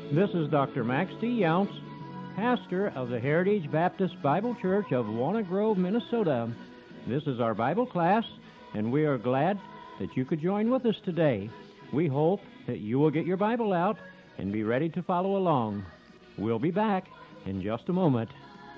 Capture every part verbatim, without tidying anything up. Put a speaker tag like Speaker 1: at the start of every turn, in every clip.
Speaker 1: This is Doctor Max D. Younce, pastor of the Heritage Baptist Bible Church of Walnut Grove, Minnesota. This is our Bible class, and we are glad that you could join with us today. We hope that you will get your Bible out and be ready to follow along. We'll be back in just a moment.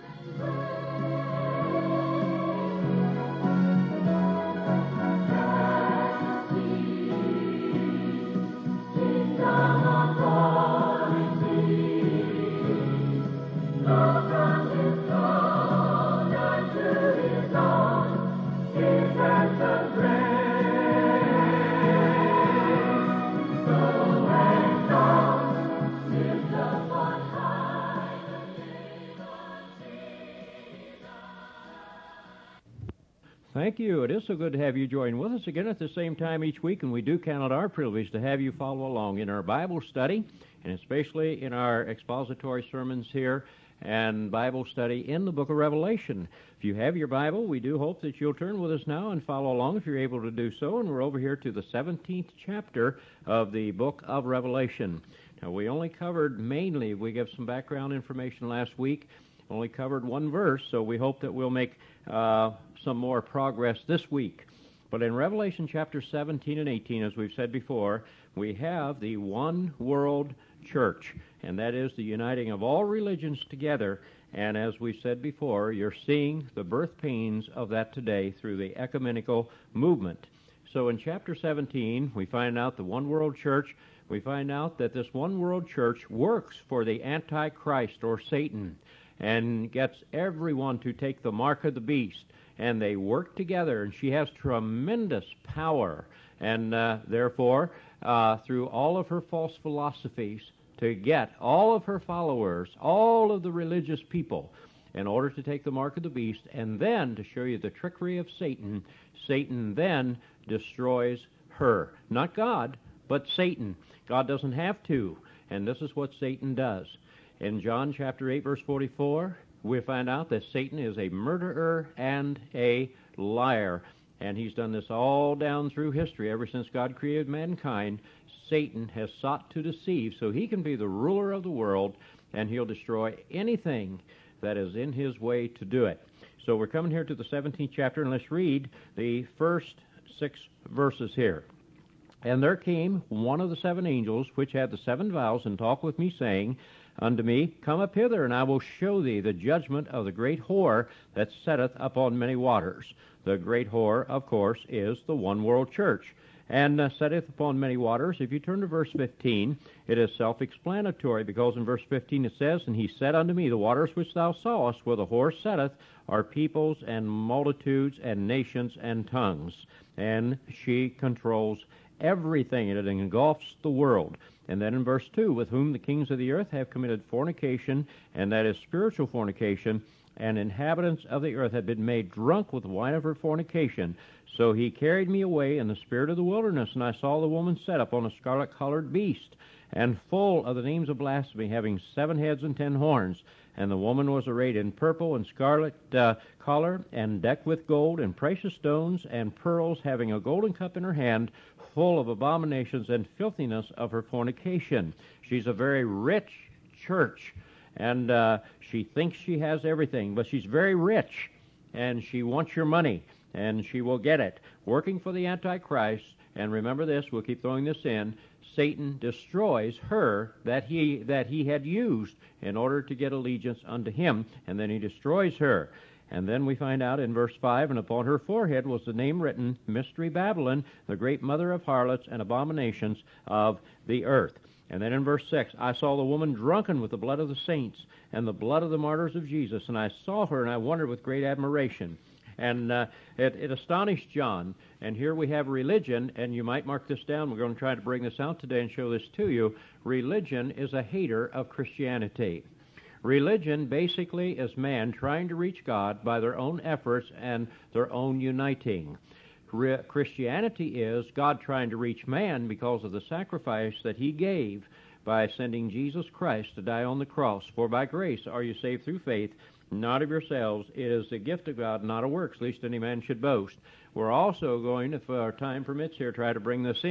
Speaker 1: Thank you. It is so good to have you join with us again at the same time each week, and we do count it our privilege to have you follow along in our Bible study, and especially in our expository sermons here and Bible study in the book of Revelation. If you have your Bible, we do hope that you'll turn with us now and follow along if you're able to do so, and we're over here to the seventeenth chapter of the book of Revelation. Now, we only covered mainly, we gave some background information last week, only covered one verse, so we hope that we'll make uh, some more progress this week. But in Revelation chapter seventeen and eighteen, as we've said before, we have the one world church, and that is the uniting of all religions together. And as we said before, you're seeing the birth pains of that today through the ecumenical movement. So in chapter seventeen, we find out the one world church. We find out that this one world church works for the Antichrist, or Satan, and gets everyone to take the mark of the beast. And they work together, and she has tremendous power. And uh, therefore, uh, through all of her false philosophies, to get all of her followers, all of the religious people, in order to take the mark of the beast, and then to show you the trickery of Satan, Satan then destroys her. Not God, but Satan. God doesn't have to, and this is what Satan does. In John chapter eight, verse forty-four, we find out that Satan is a murderer and a liar. And he's done this all down through history. Ever since God created mankind, Satan has sought to deceive so he can be the ruler of the world, and he'll destroy anything that is in his way to do it. So we're coming here to the seventeenth chapter, and let's read the first six verses here. And there came one of the seven angels, which had the seven vials, and talked with me, saying unto me, Come up hither, and I will show thee the judgment of the great whore that setteth upon many waters. The great whore, of course, is the one world church, and uh, setteth upon many waters. If you turn to verse fifteen, it is self-explanatory, because in verse fifteen it says, And he said unto me, The waters which thou sawest, where the whore setteth, are peoples and multitudes and nations and tongues. And she controls everything, and it engulfs the world. And then in verse two, with whom the kings of the earth have committed fornication, and that is spiritual fornication, and inhabitants of the earth have been made drunk with the wine of her fornication. So he carried me away in the spirit of the wilderness, and I saw the woman set upon a scarlet-colored beast, and full of the names of blasphemy, having seven heads and ten horns. And the woman was arrayed in purple and scarlet uh, color, and decked with gold and precious stones and pearls, having a golden cup in her hand, full of abominations and filthiness of her fornication. She's a very rich church, and uh, she thinks she has everything, but she's very rich, and she wants your money, and she will get it. Working for the Antichrist, and remember this, we'll keep throwing this in, Satan destroys her that he that he had used in order to get allegiance unto him, and then he destroys her. And then we find out in verse five, And upon her forehead was the name written, Mystery Babylon, the great mother of harlots and abominations of the earth. And then in verse six, I saw the woman drunken with the blood of the saints and the blood of the martyrs of Jesus. And I saw her, and I wondered with great admiration. And uh, it, it astonished John. And here we have religion, and you might mark this down. We're going to try to bring this out today and show this to you. Religion is a hater of Christianity. Religion basically is man trying to reach God by their own efforts and their own uniting. Re- Christianity is God trying to reach man because of the sacrifice that he gave by sending Jesus Christ to die on the cross. For by grace are you saved through faith, not of yourselves. It is the gift of God, not of works, lest any man should boast. We're also going, if our time permits here, try to bring this in.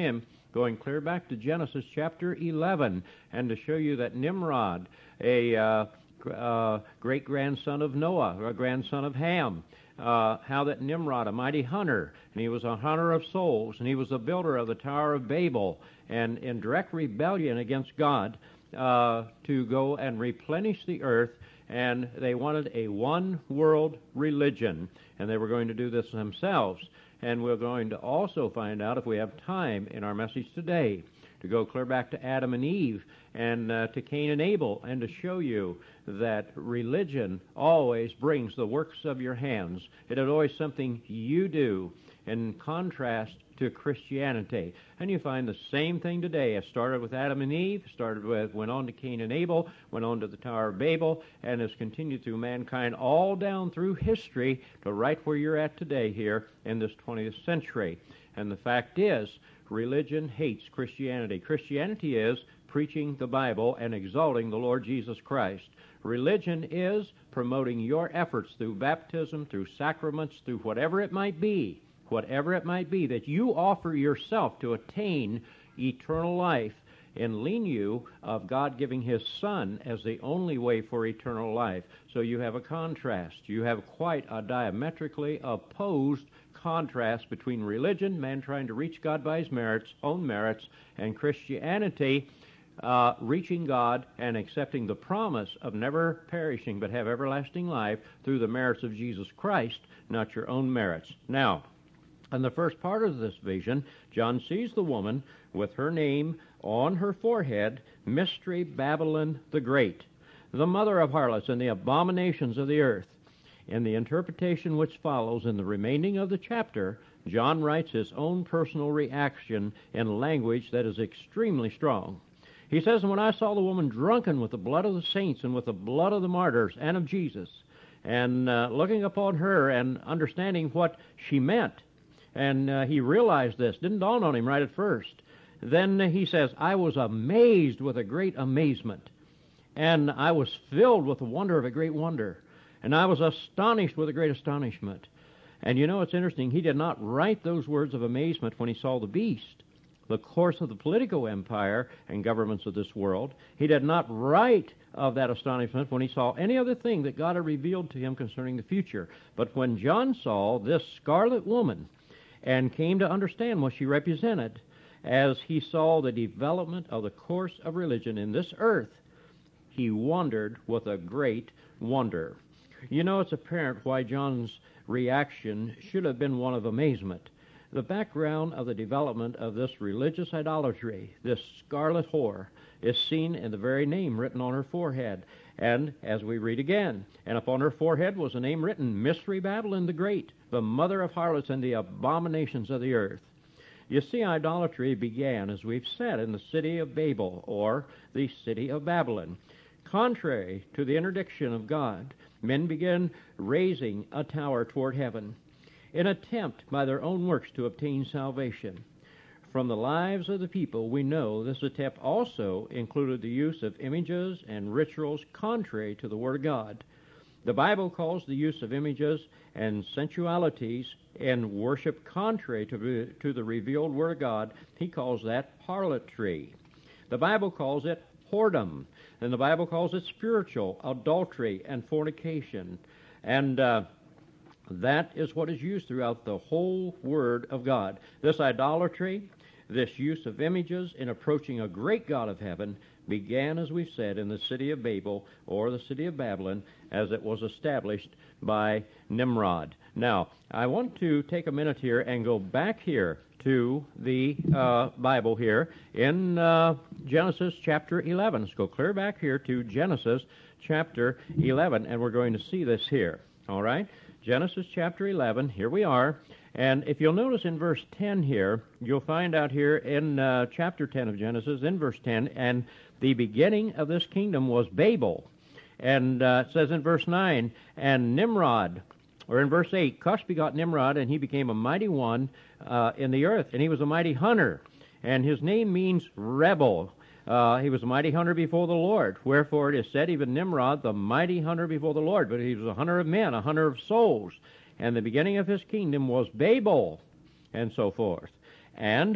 Speaker 1: going clear back to Genesis chapter eleven, and to show you that Nimrod, a uh, uh, great-grandson of Noah, or a grandson of Ham, uh, how that Nimrod, a mighty hunter, and he was a hunter of souls, and he was the builder of the Tower of Babel, and in direct rebellion against God, uh, to go and replenish the earth, and they wanted a one-world religion, and they were going to do this themselves. And we're going to also find out, if we have time in our message today, to go clear back to Adam and Eve and uh, to Cain and Abel, and to show you that religion always brings the works of your hands. It is always something you do, in contrast to Christianity. And you find the same thing today. It started with Adam and Eve, started with, went on to Cain and Abel, went on to the Tower of Babel, and has continued through mankind all down through history to right where you're at today here in this twentieth century. And the fact is, religion hates Christianity. Christianity is preaching the Bible and exalting the Lord Jesus Christ. Religion is promoting your efforts through baptism, through sacraments, through whatever it might be, whatever it might be, that you offer yourself to attain eternal life in lieu of God giving His Son as the only way for eternal life. So you have a contrast. You have quite a diametrically opposed contrast between religion, man trying to reach God by his merits, own merits, and Christianity, uh, reaching God and accepting the promise of never perishing but have everlasting life through the merits of Jesus Christ, not your own merits. Now, in the first part of this vision, John sees the woman with her name on her forehead, Mystery Babylon the Great, the mother of harlots and the abominations of the earth. In the interpretation which follows in the remaining of the chapter, John writes his own personal reaction in language that is extremely strong. He says, "And when I saw the woman drunken with the blood of the saints and with the blood of the martyrs and of Jesus," and uh, looking upon her and understanding what she meant, and uh, he realized this, didn't dawn on him right at first. Then he says, "I was amazed with a great amazement, and I was filled with the wonder of a great wonder. And I was astonished with a great astonishment." And you know, it's interesting, he did not write those words of amazement when he saw the beast, the course of the political empire and governments of this world. He did not write of that astonishment when he saw any other thing that God had revealed to him concerning the future. But when John saw this scarlet woman and came to understand what she represented, as he saw the development of the course of religion in this earth, he wondered with a great wonder. You know, it's apparent why John's reaction should have been one of amazement. The background of the development of this religious idolatry, this scarlet whore, is seen in the very name written on her forehead. And, as we read again, "And upon her forehead was a name written, Mystery Babylon the Great, the mother of harlots and the abominations of the earth." You see, idolatry began, as we've said, in the city of Babel, or the city of Babylon. Contrary to the interdiction of God, men began raising a tower toward heaven in attempt by their own works to obtain salvation. From the lives of the people, we know this attempt also included the use of images and rituals contrary to the Word of God. The Bible calls the use of images and sensualities in worship contrary to, to the revealed Word of God. He calls that harlotry. The Bible calls it whoredom. And the Bible calls it spiritual adultery and fornication. And uh, that is what is used throughout the whole Word of God. This idolatry, this use of images in approaching a great God of heaven, began, as we've said, in the city of Babel, or the city of Babylon, as it was established by Nimrod. Now, I want to take a minute here and go back here to the uh, Bible here in uh, Genesis chapter eleven. Let's go clear back here to Genesis chapter eleven, and we're going to see this here. All right? Genesis chapter eleven, here we are. And if you'll notice in verse ten here, you'll find out here in uh, chapter ten of Genesis, in verse ten, and the beginning of this kingdom was Babel. And uh, it says in verse nine, and Nimrod, or in verse eight, Cush begot Nimrod, and he became a mighty one uh, in the earth, and he was a mighty hunter. And his name means rebel. Uh, he was a mighty hunter before the Lord. Wherefore it is said, even Nimrod, the mighty hunter before the Lord. But he was a hunter of men, a hunter of souls. And the beginning of his kingdom was Babel, and so forth. And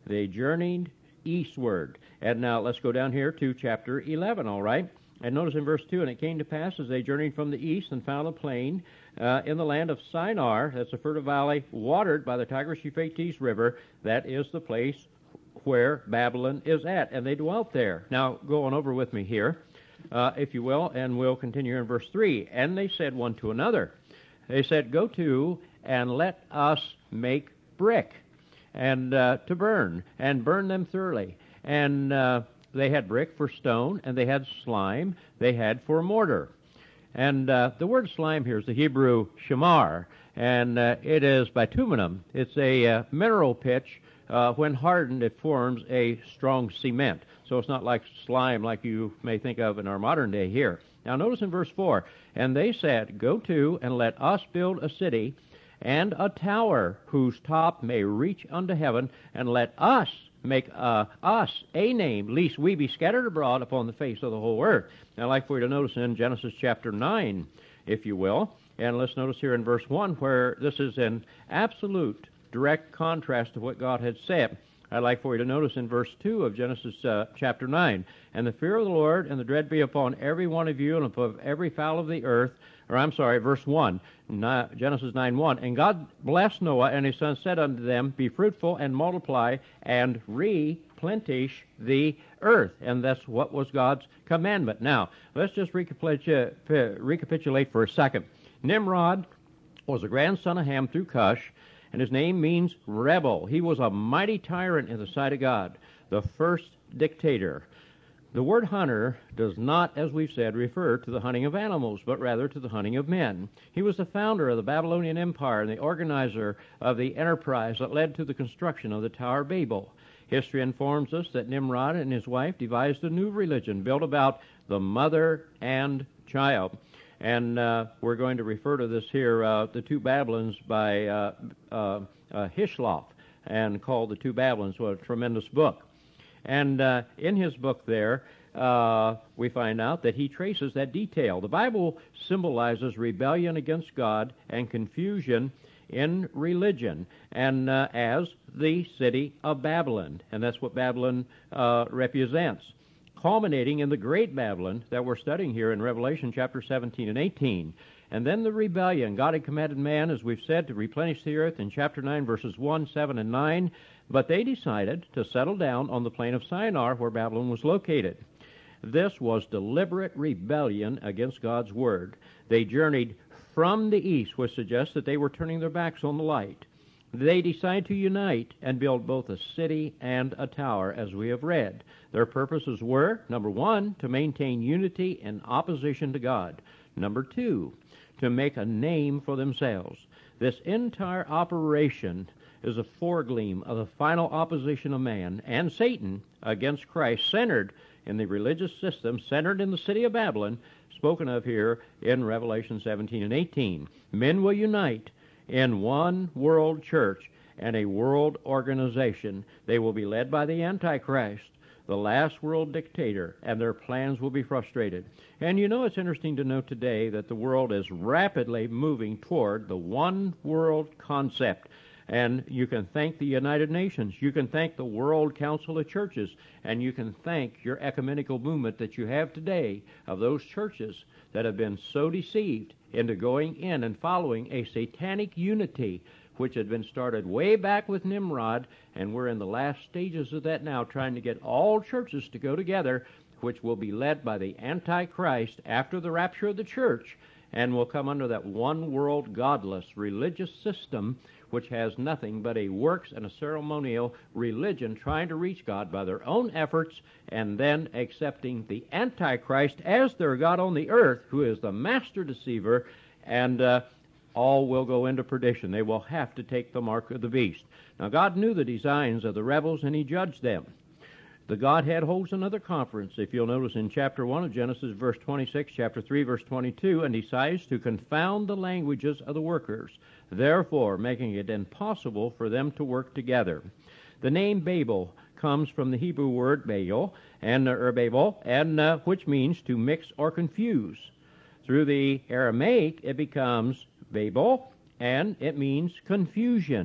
Speaker 1: They journeyed eastward. And now let's go down here to chapter eleven, all right? And notice in verse two, and it came to pass as they journeyed from the east and found a plain uh, in the land of Shinar, that's a fertile valley, watered by the Tigris-Euphrates River. That is the place where Babylon is at, and they dwelt there. Now, go on over with me here, uh, if you will, and we'll continue in verse three. And they said one to another, they said, go to and let us make brick, and uh, to burn, and burn them thoroughly. And uh, they had brick for stone, and they had slime they had for mortar. And uh, the word slime here is the Hebrew shamar, and uh, it is bituminum. It's a uh, mineral pitch. Uh, when hardened, it forms a strong cement. So it's not like slime like you may think of in our modern day here. Now notice in verse four, and they said, go to and let us build a city and a tower whose top may reach unto heaven, and let us make uh, us a name, lest we be scattered abroad upon the face of the whole earth. Now I'd like for you to notice in Genesis chapter nine, if you will, and let's notice here in verse one where this is in absolute direct contrast to what God had said. I'd like for you to notice in verse two of Genesis uh, chapter nine, and the fear of the Lord and the dread be upon every one of you and above every fowl of the earth, or I'm sorry, verse one, Genesis nine one, and God blessed Noah and his sons, said unto them, be fruitful and multiply and replenish the earth. And that's what was God's commandment. Now, let's just recapitulate, recapitulate for a second. Nimrod was a grandson of Ham through Cush, and his name means rebel. He was a mighty tyrant in the sight of God, the first dictator. The word hunter does not, as we've said, refer to the hunting of animals, but rather to the hunting of men. He was the founder of the Babylonian Empire and the organizer of the enterprise that led to the construction of the Tower of Babel. History informs us that Nimrod and his wife devised a new religion built about the mother and child. And uh, we're going to refer to this here, uh, the Two Babylons, by uh, uh, uh, Hislop, and called The Two Babylons. What a tremendous book. And uh, in his book there, uh, we find out that he traces that detail. The Bible symbolizes rebellion against God and confusion in religion, and uh, as the city of Babylon. And that's what Babylon uh, represents, culminating in the great Babylon that we're studying here in Revelation chapter seventeen and eighteen. And then the rebellion. God had commanded man, as we've said, to replenish the earth in chapter nine, verses one, seven, and nine. But they decided to settle down on the plain of Shinar, where Babylon was located. This was deliberate rebellion against God's word. They journeyed from the east, which suggests that they were turning their backs on the light. They decide to unite and build both a city and a tower, as we have read. Their purposes were, number one, to maintain unity in opposition to God. Number two, to make a name for themselves. This entire operation is a foregleam of the final opposition of man and Satan against Christ, centered in the religious system, centered in the city of Babylon, spoken of here in Revelation seventeen and eighteen. Men will unite in one world church and a world organization. They will be led by the Antichrist, the last world dictator, and their plans will be frustrated. And you know, it's interesting to note today that the world is rapidly moving toward the one world concept. And you can thank the United Nations, you can thank the World Council of Churches, and you can thank your ecumenical movement that you have today of those churches that have been so deceived into going in and following a satanic unity which had been started way back with Nimrod, and we're in the last stages of that now, trying to get all churches to go together, which will be led by the Antichrist after the rapture of the church, and will come under that one world godless religious system which has nothing but a works and a ceremonial religion trying to reach God by their own efforts, and then accepting the Antichrist as their God on the earth, who is the master deceiver, and uh, all will go into perdition. They will have to take the mark of the beast. Now, God knew the designs of the rebels, and he judged them. The Godhead holds another conference, if you'll notice in chapter one of Genesis, verse twenty-six, chapter three, verse twenty-two, and decides to confound the languages of the workers, therefore making it impossible for them to work together. The name Babel comes from the Hebrew word Baal, and, or Babel, and uh, which means to mix or confuse. Through the Aramaic, it becomes Babel, and it means confusion.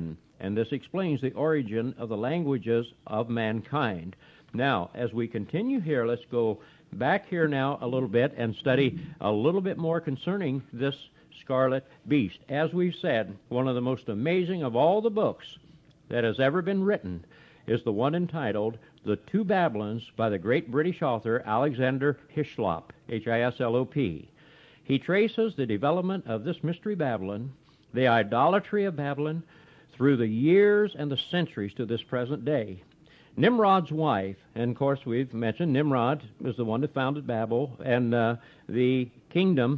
Speaker 1: and this explains the origin of the languages of mankind. Now, as we continue here, let's go back here now a little bit and study a little bit more concerning this scarlet beast. As we've said, one of the most amazing of all the books that has ever been written is the one entitled The Two Babylons by the great British author Alexander Hislop, H I S L O P. He traces the development of this mystery Babylon, the idolatry of Babylon, through the years and the centuries to this present day. Nimrod's wife, and of course we've mentioned Nimrod was the one that founded Babel, and uh, the kingdom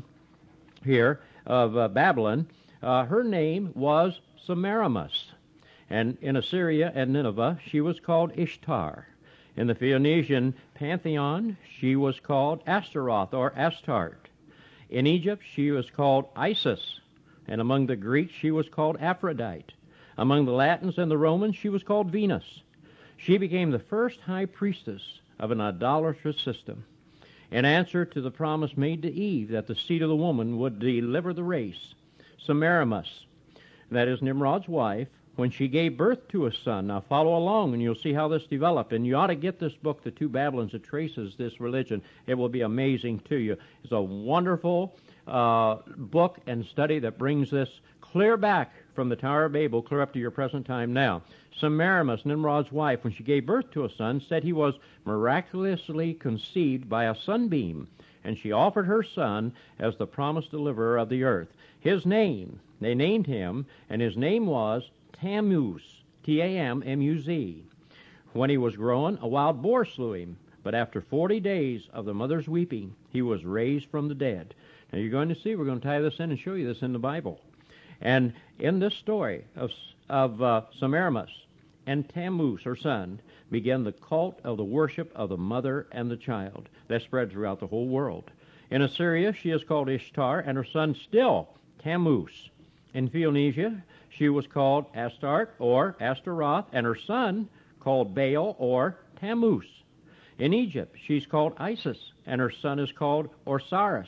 Speaker 1: here of uh, Babylon, uh, her name was Semiramis. And in Assyria and Nineveh, she was called Ishtar. In the Phoenician pantheon, she was called Astaroth or Astarte. In Egypt, she was called Isis. And among the Greeks, she was called Aphrodite. Among the Latins and the Romans, she was called Venus. She became the first high priestess of an idolatrous system, in answer to the promise made to Eve that the seed of the woman would deliver the race. Semiramis, that is Nimrod's wife, when she gave birth to a son. Now follow along and you'll see how this developed. And you ought to get this book, The Two Babylons, that traces this religion. It will be amazing to you. It's a wonderful uh, book and study that brings this clear back from the Tower of Babel, clear up to your present time now. Semiramis, Nimrod's wife, when she gave birth to a son, said he was miraculously conceived by a sunbeam, and she offered her son as the promised deliverer of the earth. His name, they named him, and his name was Tammuz, T A M M U Z. When he was grown, a wild boar slew him, but after forty days of the mother's weeping, he was raised from the dead. Now you're going to see, we're going to tie this in and show you this in the Bible. And in this story of, of uh, Semiramis and Tammuz, her son, began the cult of the worship of the mother and the child that spread throughout the whole world. In Assyria, she is called Ishtar, and her son still Tammuz. In Phoenicia, she was called Astarte or Astaroth, and her son called Baal or Tammuz. In Egypt, she's called Isis, and her son is called Osiris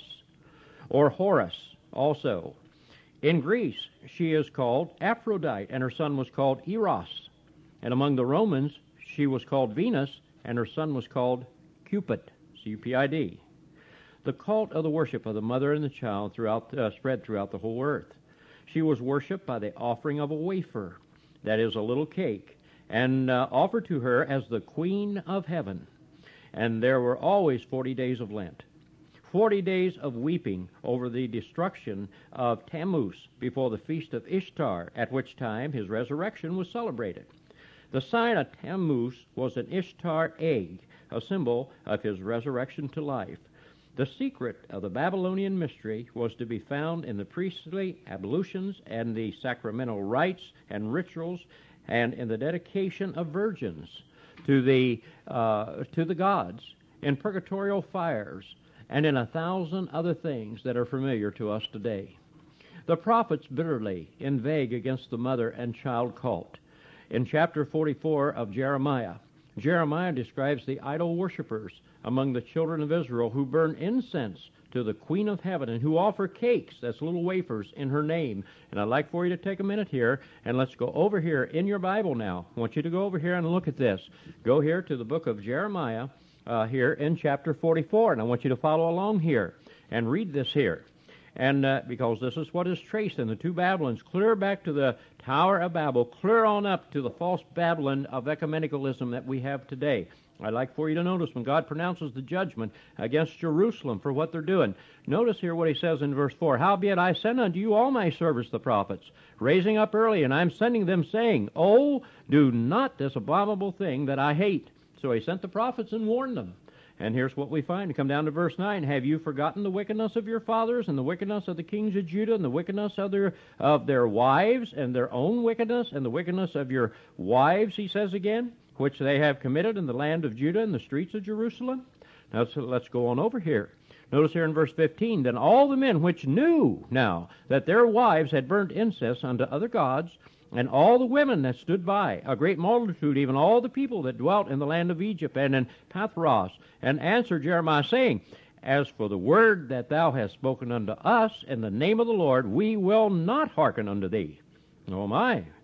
Speaker 1: or Horus also. In Greece, she is called Aphrodite, and her son was called Eros. And among the Romans, she was called Venus, and her son was called Cupid, C U P I D. The cult of the worship of the mother and the child throughout, uh, spread throughout the whole earth. She was worshipped by the offering of a wafer, that is a little cake, and uh, offered to her as the Queen of Heaven. And there were always forty days of Lent, forty days of weeping over the destruction of Tammuz before the feast of Ishtar, at which time his resurrection was celebrated. The sign of Tammuz was an Ishtar egg, a symbol of his resurrection to life. The secret of the Babylonian mystery was to be found in the priestly ablutions and the sacramental rites and rituals, and in the dedication of virgins to the uh, to the gods, in purgatorial fires, and in a thousand other things that are familiar to us today. The prophets bitterly inveigh against the mother and child cult. In chapter forty-four of Jeremiah, Jeremiah describes the idol worshippers among the children of Israel who burn incense to the Queen of Heaven and who offer cakes, that's little wafers, in her name. And I'd like for you to take a minute here, and let's go over here in your Bible now. I want you to go over here and look at this. Go here to the book of Jeremiah, uh, here in chapter forty-four, and I want you to follow along here and read this here. And uh, because this is what is traced in the two Babylons, clear back to the Tower of Babel, clear on up to the false Babylon of ecumenicalism that we have today. I'd like for you to notice when God pronounces the judgment against Jerusalem for what they're doing. Notice here what he says in verse four. Howbeit I send unto you all my servants the prophets, raising up early, and I'm sending them, saying, Oh, do not this abominable thing that I hate. So he sent the prophets and warned them. And here's what we find. Come down to verse nine. Have you forgotten the wickedness of your fathers, and the wickedness of the kings of Judah, and the wickedness of their, of their wives, and their own wickedness, and the wickedness of your wives, he says again, which they have committed in the land of Judah and the streets of Jerusalem? Now so let's go on over here. Notice here in verse fifteen, Then all the men which knew now that their wives had burnt incense unto other gods, and all the women that stood by, a great multitude, even all the people that dwelt in the land of Egypt and in Pathros, and answered Jeremiah, saying, As for the word that thou hast spoken unto us in the name of the Lord, we will not hearken unto thee. Oh my!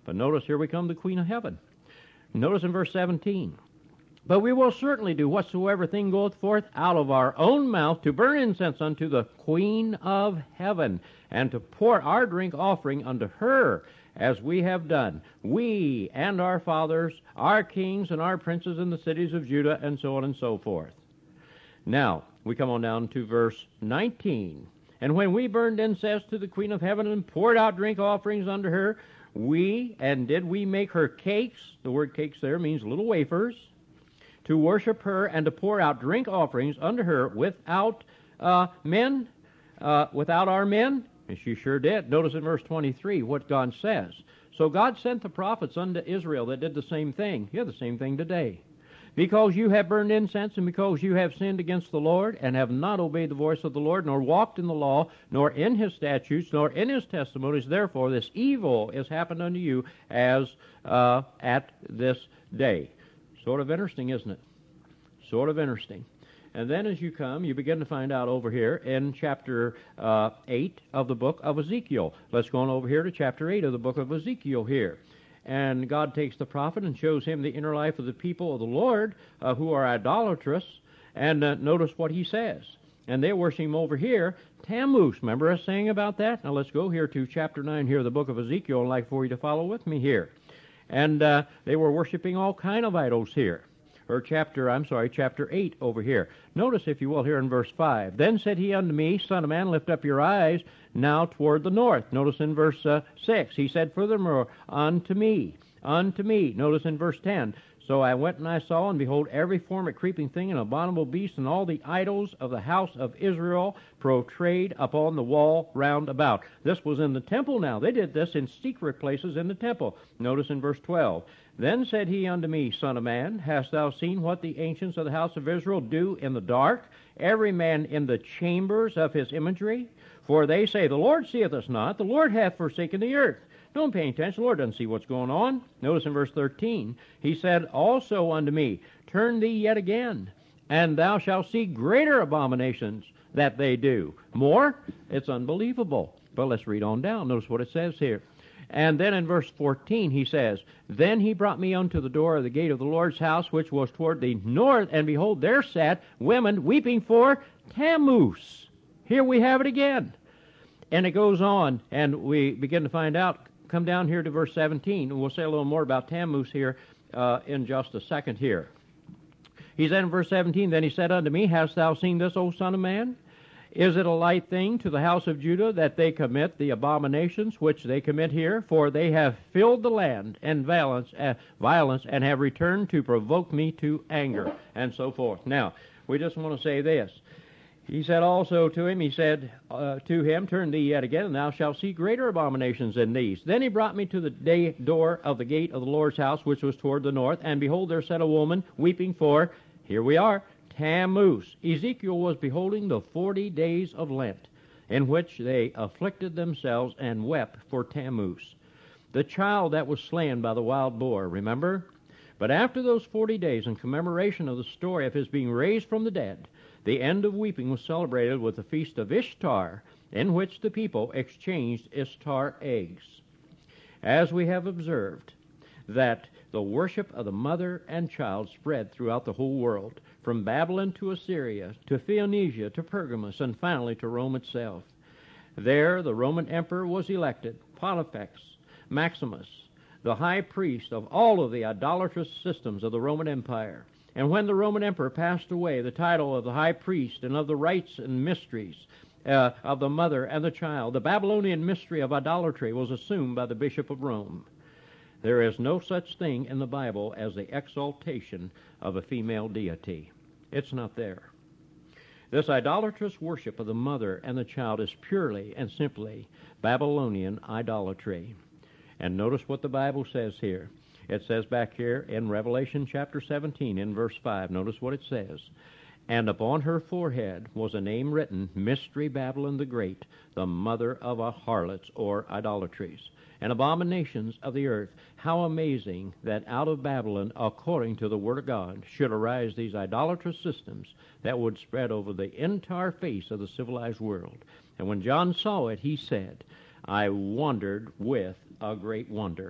Speaker 1: But notice here we come to the Queen of Heaven. Notice in verse seventeen. But we will certainly do whatsoever thing goeth forth out of our own mouth to burn incense unto the Queen of Heaven, and to pour our drink offering unto her, as we have done, we and our fathers, our kings and our princes in the cities of Judah, and so on and so forth. Now, we come on down to verse nineteen. And when we burned incense to the Queen of Heaven and poured out drink offerings unto her, we, and did we make her cakes, the word cakes there means little wafers, to worship her and to pour out drink offerings unto her without uh, men, uh, without our men? And she sure did. Notice in verse twenty-three what God says. So God sent the prophets unto Israel that did the same thing. You're the same thing today. Because you have burned incense, and because you have sinned against the Lord, and have not obeyed the voice of the Lord, nor walked in the law, nor in his statutes, nor in his testimonies, therefore this evil is happened unto you as uh, at this day. Sort of interesting, isn't it? Sort of interesting. And then as you come, you begin to find out over here in chapter uh, eight of the book of Ezekiel. Let's go on over here to chapter eight of the book of Ezekiel here. And God takes the prophet and shows him the inner life of the people of the Lord uh, who are idolatrous. And uh, notice what he says. And they're worshiping over here Tammuz. Remember us saying about that? Now let's go here to chapter nine here of the book of Ezekiel. I'd like for you to follow with me here. And uh, they were worshiping all kind of idols here. Or chapter, I'm sorry, chapter eight over here. Notice, if you will, here in verse five. Then said he unto me, Son of man, lift up your eyes now toward the north. Notice in verse uh, six. He said furthermore, unto me, unto me. Notice in verse ten. So I went and I saw, and behold, every form of creeping thing and abominable beast, and all the idols of the house of Israel portrayed upon the wall round about. This was in the temple now. They did this in secret places in the temple. Notice in verse twelve. Then said he unto me, Son of man, hast thou seen what the ancients of the house of Israel do in the dark, every man in the chambers of his imagery? For they say, The Lord seeth us not, the Lord hath forsaken the earth. Don't pay attention, the Lord doesn't see what's going on. Notice in verse thirteen, he said also unto me, Turn thee yet again, and thou shalt see greater abominations that they do. More? It's unbelievable. But let's read on down. Notice what it says here. And then in verse fourteen he says, Then he brought me unto the door of the gate of the Lord's house, which was toward the north, and behold, there sat women weeping for Tammuz. Here we have it again. And it goes on, and we begin to find out. Come down here to verse seventeen, and we'll say a little more about Tammuz here uh, in just a second here. He said in verse seventeen, Then he said unto me, Hast thou seen this, O son of man? Is it a light thing to the house of Judah that they commit the abominations which they commit here? For they have filled the land in violence, uh, violence and have returned to provoke me to anger, and so forth. Now, we just want to say this. He said also to him, he said uh, to him, Turn thee yet again, and thou shalt see greater abominations than these. Then he brought me to the day door of the gate of the Lord's house, which was toward the north, and behold, there sat a woman weeping for, here we are, Tammuz. Ezekiel was beholding the forty days of Lent, in which they afflicted themselves and wept for Tammuz, the child that was slain by the wild boar, remember? But after those forty days, in commemoration of the story of his being raised from the dead, the end of weeping was celebrated with the feast of Ishtar, in which the people exchanged Ishtar eggs. As we have observed, that the worship of the mother and child spread throughout the whole world, from Babylon to Assyria, to Phoenicia, to Pergamus, and finally to Rome itself. There the Roman emperor was elected, Pontifex Maximus, the high priest of all of the idolatrous systems of the Roman Empire. And when the Roman emperor passed away, the title of the high priest and of the rites and mysteries uh, of the mother and the child, the Babylonian mystery of idolatry, was assumed by the Bishop of Rome. There is no such thing in the Bible as the exaltation of a female deity. It's not there. This idolatrous worship of the mother and the child is purely and simply Babylonian idolatry. And notice what the Bible says here. It says back here in Revelation chapter seventeen in verse five, notice what it says. And upon her forehead was a name written, Mystery Babylon the Great, the mother of harlots or idolatries, and abominations of the earth. How amazing that out of Babylon, according to the Word of God, should arise these idolatrous systems that would spread over the entire face of the civilized world. And when John saw it, he said, I wondered with a great wonder.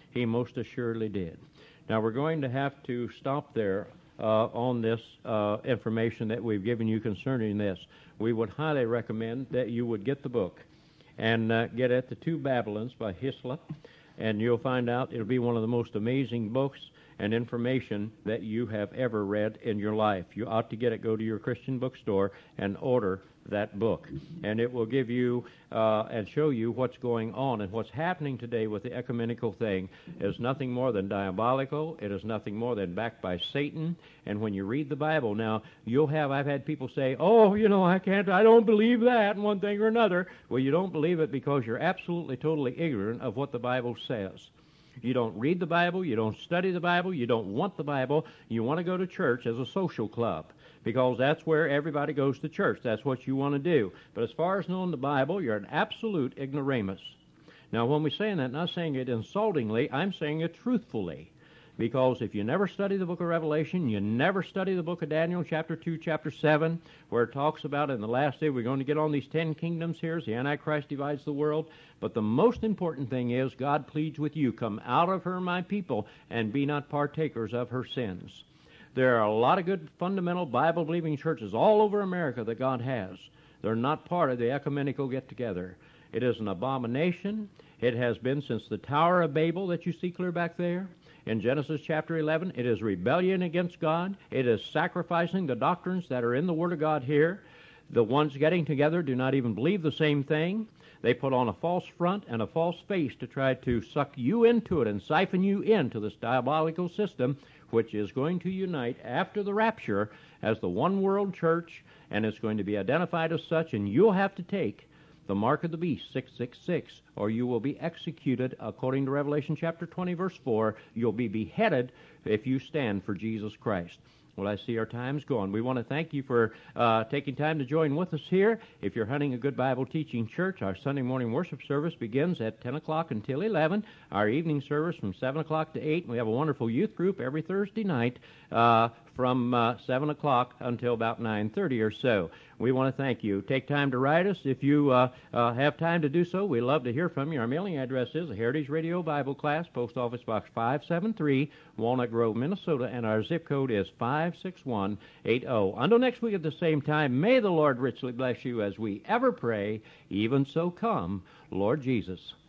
Speaker 1: He most assuredly did. Now, we're going to have to stop there uh, on this uh, information that we've given you concerning this. We would highly recommend that you would get the book and uh, get at The Two Babylons by Hislop, and you'll find out it'll be one of the most amazing books and information that you have ever read in your life. You ought to get it. Go to your Christian bookstore and order that book. And it will give you uh, and show you what's going on. And what's happening today with the ecumenical thing is nothing more than diabolical. It is nothing more than backed by Satan. And when you read the Bible, now, you'll have, I've had people say, oh, you know, I can't, I don't believe that, one thing or another. Well, you don't believe it because you're absolutely, totally ignorant of what the Bible says. You don't read the Bible, you don't study the Bible, you don't want the Bible, you want to go to church as a social club because that's where everybody goes to church. That's what you want to do. But as far as knowing the Bible, you're an absolute ignoramus. Now, when we say that, not saying it insultingly, I'm saying it truthfully. Because if you never study the book of Revelation, you never study the book of Daniel, chapter two, chapter seven, where it talks about in the last day we're going to get on these ten kingdoms here as the Antichrist divides the world. But the most important thing is God pleads with you, come out of her, my people, and be not partakers of her sins. There are a lot of good fundamental Bible-believing churches all over America that God has. They're not part of the ecumenical get-together. It is an abomination. It has been since the Tower of Babel that you see clear back there. In Genesis chapter eleven, it is rebellion against God. It is sacrificing the doctrines that are in the Word of God here. The ones getting together do not even believe the same thing. They put on a false front and a false face to try to suck you into it and siphon you into this diabolical system, which is going to unite after the rapture as the one world church, and it's going to be identified as such, and you'll have to take the mark of the beast, six six six, or you will be executed according to Revelation chapter twenty, verse four. You'll be beheaded if you stand for Jesus Christ. Well, I see our time's gone. We want to thank you for uh, taking time to join with us here. If you're hunting a good Bible teaching church, our Sunday morning worship service begins at ten o'clock until eleven. Our evening service from seven o'clock to eight. We have a wonderful youth group every Thursday night uh, from uh, seven o'clock until about nine thirty or so. We want to thank you. Take time to write us. If you uh, uh, have time to do so, we love to hear from you. Our mailing address is the Heritage Radio Bible Class, Post Office Box five seven three, Walnut Grove, Minnesota, and our zip code is five six one eight zero. Until next week at the same time, may the Lord richly bless you as we ever pray. Even so come, Lord Jesus.